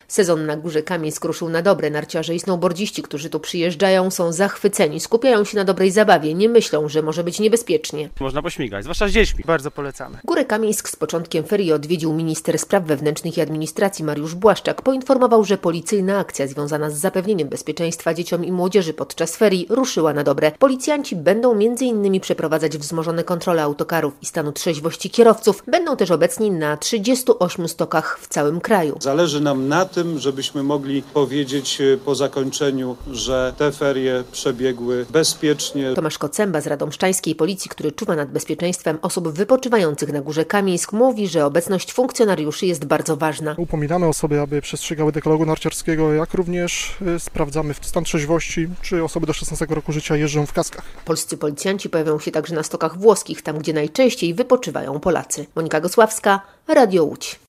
Sezon na Górze Kamieńsk ruszył na dobre. Narciarze i snowboardziści, którzy tu przyjeżdżają, są zachwyceni. Skupiają się na dobrej zabawie. Nie myślą, że może być niebezpiecznie. Można pośmigać, zwłaszcza z dziećmi. Bardzo polecamy. Górę Kamieńsk z początkiem ferii odwiedził minister spraw wewnętrznych i administracji Mariusz Błaszczak. Poinformował, że policyjna akcja związana z zapewnieniem bezpieczeństwa dzieciom i młodzieży podczas ferii ruszyła na dobre. Policjanci będą m.in. przeprowadzać wzmożone kontrole autokarów i stanu trzeźwości kierowców. Będą też obecni na 38 stokach w całym kraju. Zależy nam na tym, żebyśmy mogli powiedzieć po zakończeniu, że te ferie przebiegły bezpiecznie. Tomasz Kocemba z Radomszczańskiej Policji, który czuwa nad bezpieczeństwem osób wypoczywających na Górze Kamieńsk, mówi, że obecność funkcjonariuszy jest bardzo ważna. Upominamy osoby, aby przestrzegały dekalogu narciarskiego, jak również sprawdzamy stan trzeźwości, czy osoby do 16 roku życia jeżdżą w kaskach. Polscy policjanci pojawią się także na stokach włoskich, tam gdzie najczęściej wypoczywają Polacy. Monika Gosławska, Radio Łódź.